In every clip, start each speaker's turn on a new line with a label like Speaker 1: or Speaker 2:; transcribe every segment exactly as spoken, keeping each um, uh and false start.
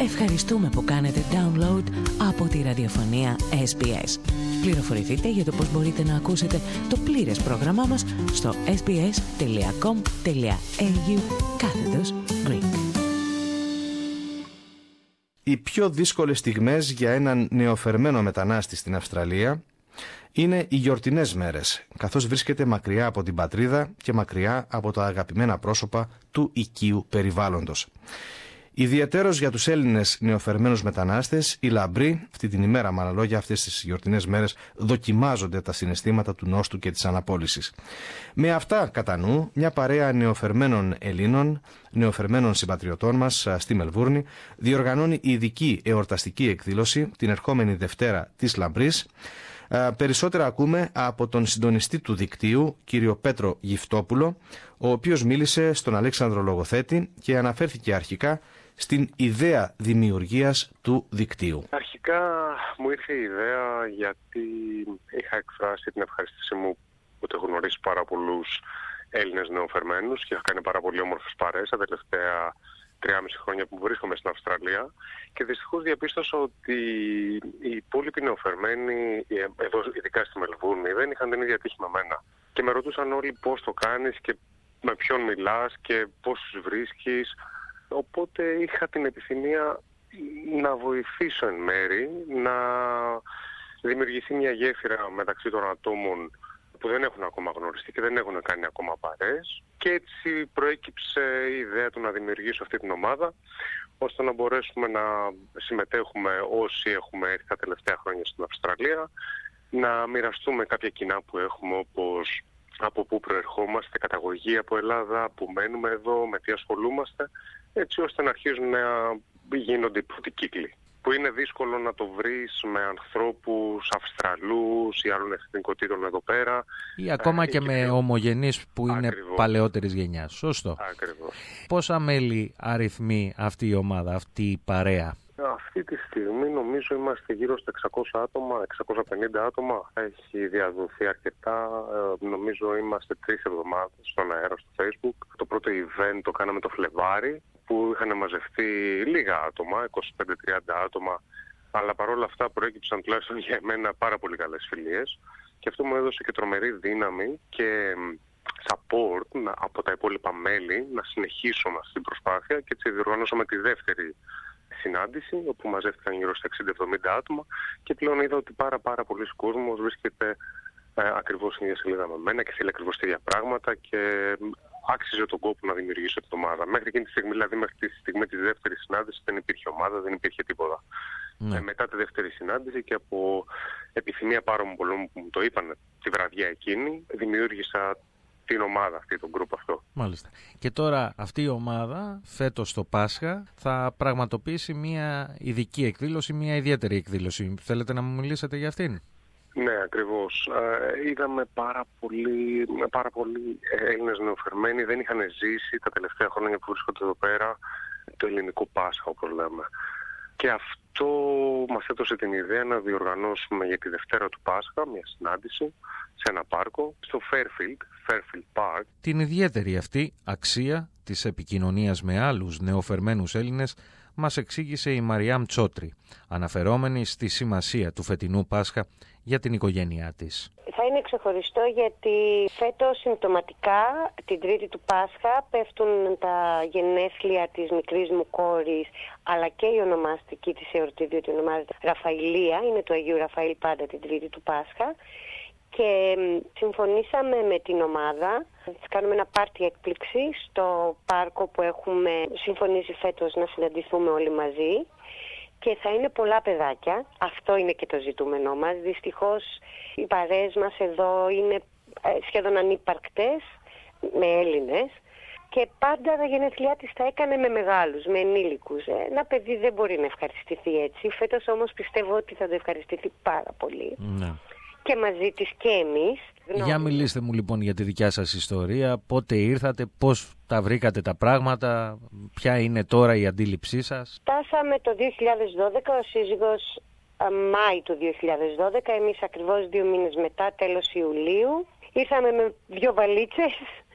Speaker 1: Ευχαριστούμε που κάνετε download από τη ραδιοφωνία ες μπι ες. Πληροφορηθείτε για το πώς μπορείτε να ακούσετε το πλήρες πρόγραμμά μας στο sbs.com.au κάθετος Greek.
Speaker 2: Οι πιο δύσκολες στιγμές για έναν νεοφερμένο μετανάστη στην Αυστραλία είναι οι γιορτινές μέρες, καθώς βρίσκεται μακριά από την πατρίδα και μακριά από τα αγαπημένα πρόσωπα του οικείου περιβάλλοντος. Ιδιαιτέρως για τους Έλληνες νεοφερμένους μετανάστες, οι λαμπροί, αυτή την ημέρα με άλλα λόγια, αυτές τις γιορτινές μέρες, δοκιμάζονται τα συναισθήματα του νόστου και της αναπόλυσης. Με αυτά κατά νου, μια παρέα νεοφερμένων Ελλήνων, νεοφερμένων συμπατριωτών μας στη Μελβούρνη, διοργανώνει ειδική εορταστική εκδήλωση την ερχόμενη Δευτέρα της Λαμπρής. Περισσότερα ακούμε από τον συντονιστή του δικτύου, κύριο Πέτρο Γυφτόπουλο, ο οποίος μίλησε στον Αλέξανδρο Λογοθέτη και αναφέρθηκε αρχικά στην ιδέα δημιουργίας του δικτύου.
Speaker 3: Αρχικά μου ήρθε η ιδέα γιατί είχα εκφράσει την ευχαριστήση μου ότι έχω γνωρίσει πάρα πολλούς Έλληνες νεοφερμένους και είχα κάνει πάρα πολύ όμορφες παρέες τα τελευταία τρία χρόνια που βρίσκομαι στην Αυστραλία και δυστυχώς διαπίστωσα ότι οι υπόλοιποι νεοφερμένοι, εδώ ειδικά στη Μελβούρνη, δεν είχαν την ίδια τύχη με μένα. Και με ρωτούσαν όλοι πώς το κάνεις και με ποιον μιλάς και πώς τους βρίσκεις. Οπότε είχα την επιθυμία να βοηθήσω εν μέρη, να δημιουργηθεί μια γέφυρα μεταξύ των ατόμων που δεν έχουν ακόμα γνωριστεί και δεν έχουν κάνει ακόμα παρέες. Και έτσι προέκυψε η ιδέα του να δημιουργήσω αυτή την ομάδα, ώστε να μπορέσουμε να συμμετέχουμε όσοι έχουμε έρθει τα τελευταία χρόνια στην Αυστραλία, να μοιραστούμε κάποια κοινά που έχουμε, όπως από πού προερχόμαστε, καταγωγή από Ελλάδα, που μένουμε εδώ, με τι ασχολούμαστε, έτσι ώστε να αρχίζουν να γίνονται οι πρώτοι κύκλοι. Που είναι δύσκολο να το βρεις με ανθρώπους Αυστραλούς ή άλλων εθνικοτήτων εδώ πέρα.
Speaker 4: Ή ακόμα ε, και, και με πιο... ομογενείς που είναι Ακριβώς. παλαιότερης γενιάς. Σωστό.
Speaker 3: Ακριβώς.
Speaker 4: Πόσα μέλη αριθμεί αυτή η ομάδα, αυτή η παρέα?
Speaker 3: Αυτή τη στιγμή νομίζω είμαστε γύρω στα εξακόσια άτομα, εξακόσια πενήντα άτομα. Έχει διαδοθεί αρκετά. Ε, νομίζω είμαστε τρεις εβδομάδες στον αέρα στο Facebook. Το πρώτο event το κάναμε το Φλεβάρι, που είχαν μαζευτεί λίγα άτομα, είκοσι πέντε με τριάντα άτομα, αλλά παρόλα αυτά προέκυψαν τουλάχιστον για μένα πάρα πολύ καλές φιλίες και αυτό μου έδωσε και τρομερή δύναμη και support από τα υπόλοιπα μέλη να συνεχίσουμε αυτή την προσπάθεια και έτσι διοργανώσαμε τη δεύτερη συνάντηση όπου μαζεύτηκαν γύρω στα εξήντα με εβδομήντα άτομα και πλέον είδα ότι πάρα πάρα πολλοί κόσμος βρίσκεται ε, ακριβώς στην ίδια σελίδα με μένα και θέλει ακριβώς τα ίδια πράγματα και άξιζε τον κόπο να δημιουργήσω την ομάδα. Μέχρι εκείνη τη στιγμή, δηλαδή μέχρι τη στιγμή της δεύτερης συνάντησης, δεν υπήρχε ομάδα, δεν υπήρχε τίποτα. Ναι. Ε, μετά τη δεύτερη συνάντηση και από επιθυμία πάρα πολλών που μου το είπαν τη βραδιά εκείνη, δημιούργησα την ομάδα αυτή, τον γκρουπ αυτό.
Speaker 4: Μάλιστα. Και τώρα αυτή η ομάδα, φέτος το Πάσχα, θα πραγματοποιήσει μια ειδική εκδήλωση, μια ιδιαίτερη εκδήλωση. Θέλετε να μου μιλήσετε για αυτήν?
Speaker 3: Ναι, ακριβώς. Ε, είδαμε πάρα πολλοί, πάρα πολλοί Έλληνες νεοφερμένοι δεν είχαν ζήσει τα τελευταία χρόνια που βρίσκονται εδώ πέρα το ελληνικό Πάσχα, όπως λέμε. Και αυτό μας έδωσε την ιδέα να διοργανώσουμε για τη Δευτέρα του Πάσχα μια συνάντηση σε ένα πάρκο, στο Fairfield, Fairfield Park.
Speaker 4: Την ιδιαίτερη αυτή αξία της επικοινωνίας με άλλους νεοφερμένους Έλληνες μας εξήγησε η Μαριάμ Τσότρη, αναφερόμενη στη σημασία του φετινού Πάσχα για την οικογένειά της.
Speaker 5: Θα είναι ξεχωριστό γιατί φέτος συμπτωματικά την Τρίτη του Πάσχα πέφτουν τα γενέθλια της μικρής μου κόρης, αλλά και η ονομαστική της εορτή, διότι ονομάζεται Ραφαηλία, είναι του Αγίου Ραφαήλ πάντα την Τρίτη του Πάσχα. Και συμφωνήσαμε με την ομάδα, θα κάνουμε ένα πάρτι έκπληξη στο πάρκο που έχουμε συμφωνήσει φέτος να συναντηθούμε όλοι μαζί και θα είναι πολλά παιδάκια, αυτό είναι και το ζητούμενό μας. Δυστυχώς οι παρέες μας εδώ είναι σχεδόν ανύπαρκτες με Έλληνες και πάντα τα γενέθλιά της τα έκανε με μεγάλους, με ενήλικους. Ένα παιδί δεν μπορεί να ευχαριστηθεί έτσι, φέτος όμως πιστεύω ότι θα το ευχαριστηθεί πάρα πολύ. Ναι. Και μαζί της και εμείς.
Speaker 4: Για μιλήστε μου λοιπόν για τη δικιά σας ιστορία, πότε ήρθατε, πώς τα βρήκατε τα πράγματα, ποια είναι τώρα η αντίληψή σας?
Speaker 5: Φτάσαμε το δύο χιλιάδες δώδεκα, ο σύζυγος Μάη του δύο χιλιάδες δώδεκα, εμείς ακριβώς δύο μήνες μετά, τέλος Ιουλίου. Ήρθαμε με δύο βαλίτσες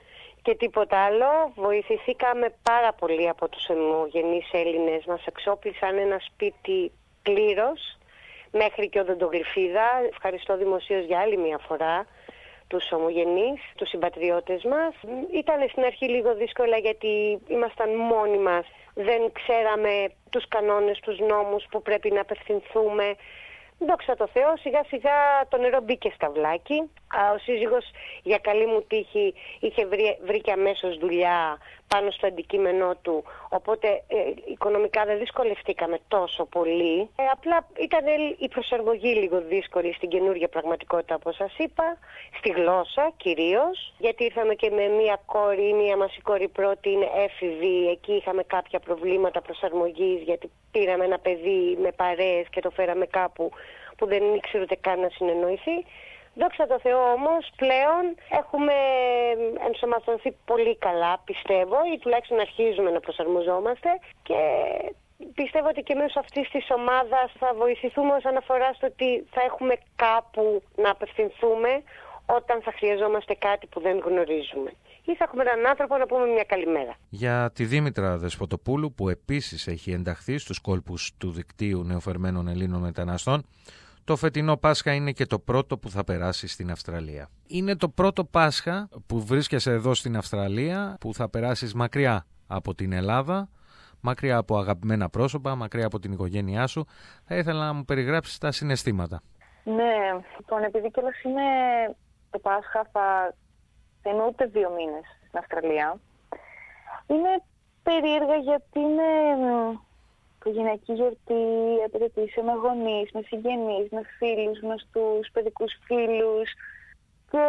Speaker 5: και τίποτα άλλο. Βοηθηθήκαμε πάρα πολύ από τους ομογενείς Έλληνες. Μας εξόπλισαν ένα σπίτι πλήρως, μέχρι και οδοντογλυφίδα. Ευχαριστώ δημοσίως για άλλη μια φορά τους ομογενείς, τους συμπατριώτες μας. Ήταν στην αρχή λίγο δύσκολα γιατί ήμασταν μόνοι μας. Δεν ξέραμε τους κανόνες, τους νόμους που πρέπει να απευθυνθούμε. Δόξα τω Θεώ, σιγά σιγά το νερό μπήκε στα βλάκι. Ο σύζυγος, για καλή μου τύχη, είχε βρει, βρήκε αμέσως δουλειά πάνω στο αντικείμενό του, οπότε ε, οικονομικά δεν δυσκολευτήκαμε τόσο πολύ. Ε, απλά ήταν η προσαρμογή λίγο δύσκολη στην καινούργια πραγματικότητα, όπως σας είπα, στη γλώσσα κυρίως, γιατί ήρθαμε και με μία κόρη, μία μας η κόρη πρώτη είναι έφηβη, εκεί είχαμε κάποια προβλήματα προσαρμογής, γιατί πήραμε ένα παιδί με παρέες και το φέραμε κάπου που δεν ήξερε ούτε καν να συνεννοηθεί. Δόξα τω Θεώ όμως πλέον έχουμε ενσωματωθεί πολύ καλά, πιστεύω, ή τουλάχιστον αρχίζουμε να προσαρμοζόμαστε και πιστεύω ότι και μέσω αυτής της ομάδας θα βοηθηθούμε όσον αφορά στο ότι θα έχουμε κάπου να απευθυνθούμε όταν θα χρειαζόμαστε κάτι που δεν γνωρίζουμε. Ή θα έχουμε έναν άνθρωπο να πούμε μια καλημέρα.
Speaker 4: Για τη Δήμητρα Δεσποτοπούλου, που επίσης έχει ενταχθεί στους κόλπους του δικτύου νεοφερμένων Ελλήνων μεταναστών, το φετινό Πάσχα είναι και το πρώτο που θα περάσει στην Αυστραλία. Είναι το πρώτο Πάσχα που βρίσκεσαι εδώ στην Αυστραλία, που θα περάσεις μακριά από την Ελλάδα, μακριά από αγαπημένα πρόσωπα, μακριά από την οικογένειά σου. Θα ήθελα να μου περιγράψεις τα συναισθήματα.
Speaker 6: Ναι, λοιπόν, επειδή κιόλας είναι το Πάσχα, θα, θα είμαι ούτε δύο μήνες στην Αυστραλία. Είναι περίεργα γιατί είναι οικογενειακή γιορτή, απαιτήσει με γονείς, με συγγενείς, με φίλους, γνωστούς, παιδικούς φίλους. Και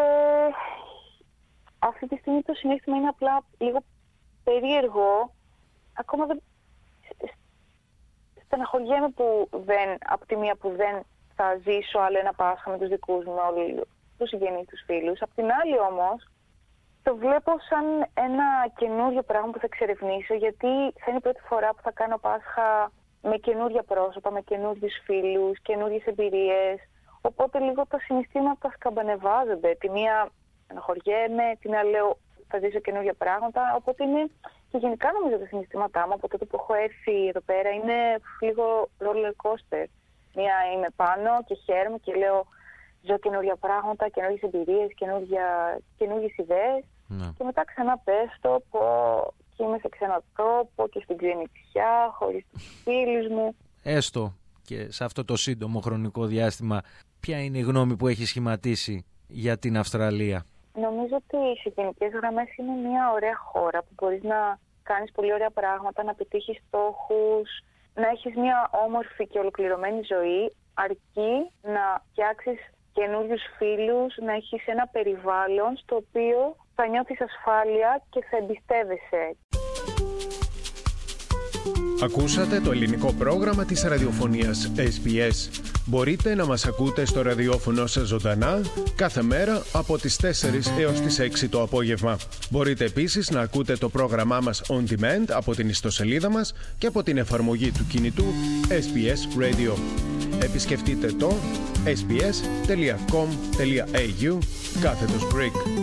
Speaker 6: αυτή τη στιγμή το συναίσθημα είναι απλά λίγο περίεργο. Ακόμα δεν στεναχωριέμαι που δεν, από τη μία που δεν θα ζήσω άλλο ένα Πάσχα με τους δικούς μου, όλοι τους συγγενείς, τους φίλους. Απ' την άλλη όμως, το βλέπω σαν ένα καινούριο πράγμα που θα εξερευνήσω, γιατί θα είναι η πρώτη φορά που θα κάνω Πάσχα με καινούρια πρόσωπα, με καινούριους φίλους, καινούριες εμπειρίες. Οπότε λίγο τα συναισθήματα σκαμπανεβάζονται. Τη μία αναχωριέμαι, την άλλη λέω θα ζήσω καινούργια πράγματα. Οπότε είναι και γενικά νομίζω τα συναισθήματά μου από τότε που έχω έρθει εδώ πέρα είναι λίγο roller coaster. Μία είμαι πάνω και χαίρομαι και λέω ζω καινούργια πράγματα, καινούργιες εμπειρίες, καινούργιες ιδέες. Ναι. Και μετά ξανά πέφτω πω και είμαι σε ξένο τόπο και στην ξενιτιά, χωρίς τους φίλους μου.
Speaker 4: Έστω και σε αυτό το σύντομο χρονικό διάστημα, ποια είναι η γνώμη που έχει σχηματίσει για την Αυστραλία?
Speaker 6: Νομίζω ότι σε γενικές γραμμές είναι μια ωραία χώρα που μπορείς να κάνεις πολύ ωραία πράγματα, να πετύχεις στόχους, να έχεις μια όμορφη και ολοκληρωμένη ζωή, αρκεί να φτιάξεις καινούριους φίλους, να έχεις ένα περιβάλλον στο οποίο θα νιώθεις ασφάλεια και θα εμπιστεύεσαι.
Speaker 7: Ακούσατε το ελληνικό πρόγραμμα της ραδιοφωνίας ες μπι ες. Μπορείτε να μας ακούτε στο ραδιόφωνο σας ζωντανά κάθε μέρα από τις τέσσερις έως τις έξι το απόγευμα. Μπορείτε επίσης να ακούτε το πρόγραμμά μας on demand από την ιστοσελίδα μας και από την εφαρμογή του κινητού ες μπι ες Radio. Επισκεφτείτε το ες μπι ες τελεία κομ τελεία έι γιου κάθετος Greek.